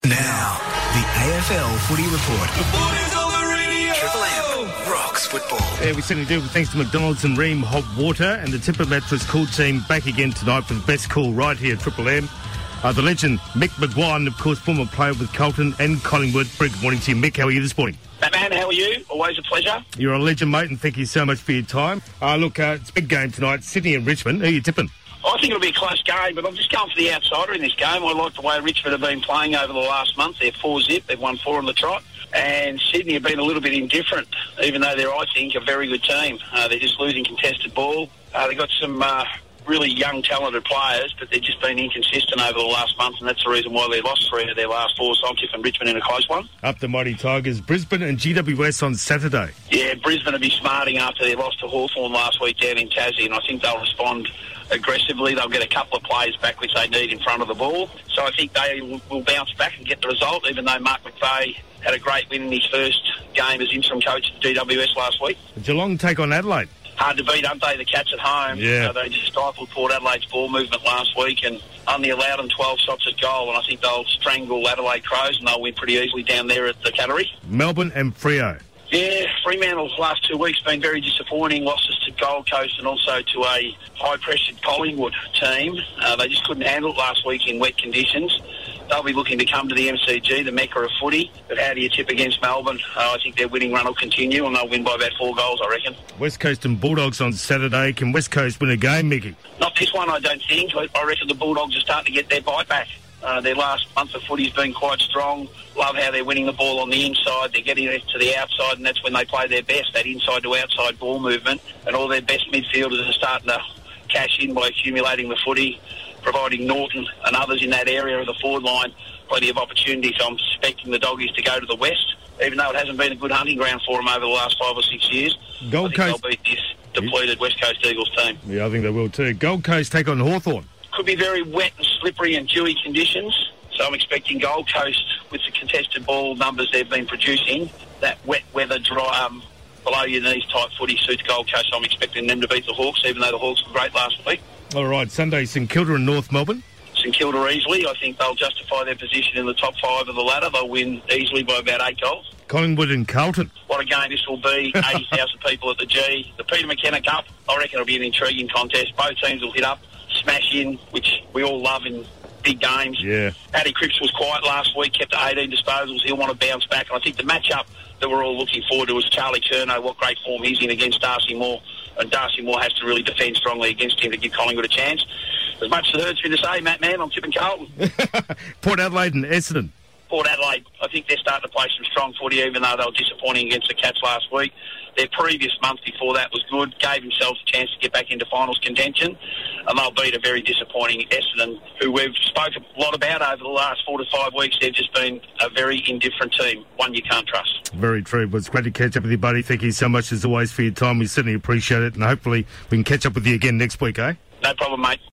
Now, the AFL Footy Report. The footy's on the radio! Triple M rocks football. Yeah, we certainly do. Thanks to McDonald's and Ream Hot Water and the Tipper Mattress Cool Team back again tonight for the best call right here at Triple M. The legend Mick McGuire, of course, former player with Carlton and Collingwood. Very good morning to you, Mick. How are you this morning? Man, how are you? Always a pleasure. You're a legend, mate, and thank you so much for your time. It's a big game tonight, Sydney and Richmond. Who are you tipping? I think it'll be a close game, but I'm just going for the outsider in this game. I like the way Richmond have been playing over the last month. They're 4-0. They've won 4 on the trot. And Sydney have been a little bit indifferent, even though they're, I think, a very good team. They're just losing contested ball. They've got some really young, talented players, but they've just been inconsistent over the last month, and that's the reason why they lost 3 of their last 4. So I'm tipping Richmond in a close one. Up the mighty Tigers, Brisbane and GWS on Saturday. Yeah, Brisbane will be smarting after they lost to Hawthorn last week down in Tassie, and I think they'll respond aggressively. They'll get a couple of players back which they need in front of the ball. So I think they will bounce back and get the result, even though Mark McVeigh had a great win in his first game as interim coach at GWS last week. Geelong take on Adelaide. Hard to beat, aren't they, the Cats at home? Yeah. They just stifled Port Adelaide's ball movement last week and only allowed them 12 shots at goal, and I think they'll strangle Adelaide Crows and they'll win pretty easily down there at the Cattery. Melbourne and Freo. Yeah, Fremantle's last 2 weeks been very disappointing. Losses to Gold Coast and also to a high-pressured Collingwood team. They just couldn't handle it last week in wet conditions. They'll be looking to come to the MCG, the mecca of footy. But how do you tip against Melbourne? I think their winning run will continue and they'll win by about 4 goals, I reckon. West Coast and Bulldogs on Saturday. Can West Coast win a game, Mickey? Not this one, I don't think. I reckon the Bulldogs are starting to get their bite back. Their last month of footy's been quite strong. Love how they're winning the ball on the inside. They're getting it to the outside, and that's when they play their best, that inside to outside ball movement. And all their best midfielders are starting to cash in by accumulating the footy, providing Norton and others in that area of the forward line plenty of opportunity. So I'm expecting the Doggies to go to the west, even though it hasn't been a good hunting ground for them over the last 5 or 6 years. Gold Coast. They'll beat this depleted West Coast Eagles team. Yeah, I think they will too. Gold Coast take on Hawthorn. Could be very wet and slippery and dewy conditions. So I'm expecting Gold Coast, with the contested ball numbers they've been producing, that wet weather, dry, below your knees type footy suits Gold Coast. So I'm expecting them to beat the Hawks, even though the Hawks were great last week. All right, Sunday, St Kilda and North Melbourne. St Kilda easily. I think they'll justify their position in the top 5 of the ladder. They'll win easily by about 8 goals. Collingwood and Carlton. What a game this will be. 80,000 people at the G. The Peter McKenna Cup, I reckon it'll be an intriguing contest. Both teams will hit up, smash in, which we all love in big games. Yeah. Paddy Cripps was quiet last week, kept to 18 disposals. He'll want to bounce back. And I think the matchup that we're all looking forward to is Charlie Curnow, what great form he's in against Darcy Moore. And Darcy Moore has to really defend strongly against him to give Collingwood a chance. As much as it hurts me to say, Matt, man, I'm tipping Carlton. Port Adelaide and Essendon. Port Adelaide, I think they're starting to play some strong footy, even though they were disappointing against the Cats last week. Their previous month before that was good, gave themselves a chance to get back into finals contention, and they'll beat a very disappointing Essendon, who we've spoken a lot about over the last 4 to 5 weeks. They've just been a very indifferent team, one you can't trust. Very true. Well, it's great to catch up with you, buddy. Thank you so much, as always, for your time. We certainly appreciate it, and hopefully we can catch up with you again next week, eh? No problem, mate.